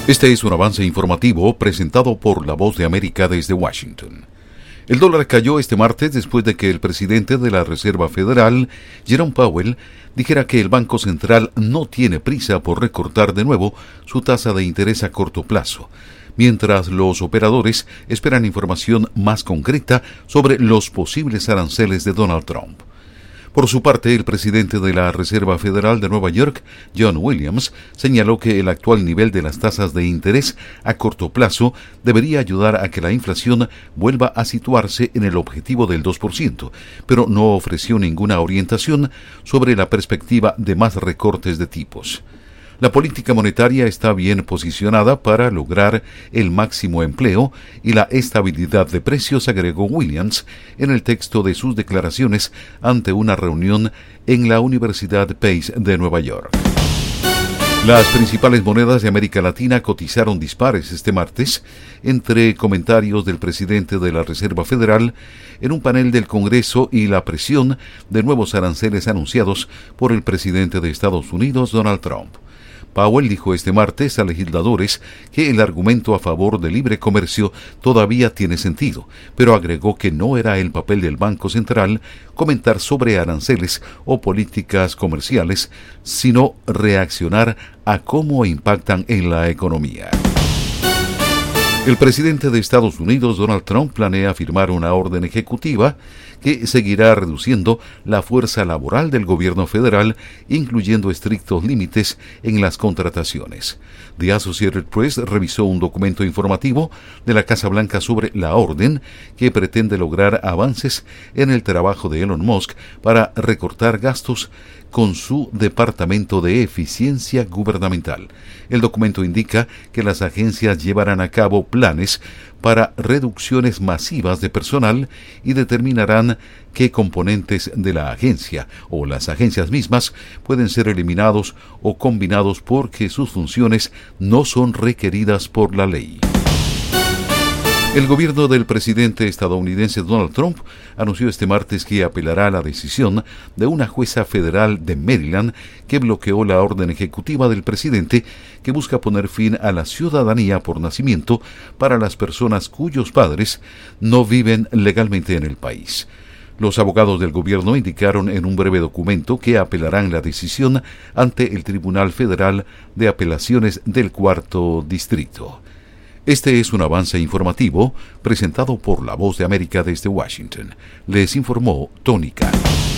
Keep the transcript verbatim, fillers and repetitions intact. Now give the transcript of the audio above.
Este es un avance informativo presentado por La Voz de América desde Washington. El dólar cayó este martes después de que el presidente de la Reserva Federal, Jerome Powell, dijera que el Banco Central no tiene prisa por recortar de nuevo su tasa de interés a corto plazo, mientras los operadores esperan información más concreta sobre los posibles aranceles de Donald Trump. Por su parte, el presidente de la Reserva Federal de Nueva York, John Williams, señaló que el actual nivel de las tasas de interés a corto plazo debería ayudar a que la inflación vuelva a situarse en el objetivo del dos por ciento, pero no ofreció ninguna orientación sobre la perspectiva de más recortes de tipos. La política monetaria está bien posicionada para lograr el máximo empleo y la estabilidad de precios, agregó Williams en el texto de sus declaraciones ante una reunión en la Universidad Pace de Nueva York. Las principales monedas de América Latina cotizaron dispares este martes entre comentarios del presidente de la Reserva Federal en un panel del Congreso y la presión de nuevos aranceles anunciados por el presidente de Estados Unidos, Donald Trump. Powell dijo este martes a legisladores que el argumento a favor del libre comercio todavía tiene sentido, pero agregó que no era el papel del Banco Central comentar sobre aranceles o políticas comerciales, sino reaccionar a cómo impactan en la economía. El presidente de Estados Unidos, Donald Trump, planea firmar una orden ejecutiva que seguirá reduciendo la fuerza laboral del gobierno federal, incluyendo estrictos límites en las contrataciones. The Associated Press revisó un documento informativo de la Casa Blanca sobre la orden, que pretende lograr avances en el trabajo de Elon Musk para recortar gastos con su Departamento de Eficiencia Gubernamental. El documento indica que las agencias llevarán a cabo planes para reducciones masivas de personal y determinarán qué componentes de la agencia o las agencias mismas pueden ser eliminados o combinados porque sus funciones no son requeridas por la ley. El gobierno del presidente estadounidense Donald Trump anunció este martes que apelará a la decisión de una jueza federal de Maryland que bloqueó la orden ejecutiva del presidente que busca poner fin a la ciudadanía por nacimiento para las personas cuyos padres no viven legalmente en el país. Los abogados del gobierno indicaron en un breve documento que apelarán la decisión ante el Tribunal Federal de Apelaciones del Cuarto Distrito. Este es un avance informativo presentado por La Voz de América desde Washington. Les informó Tony Cano.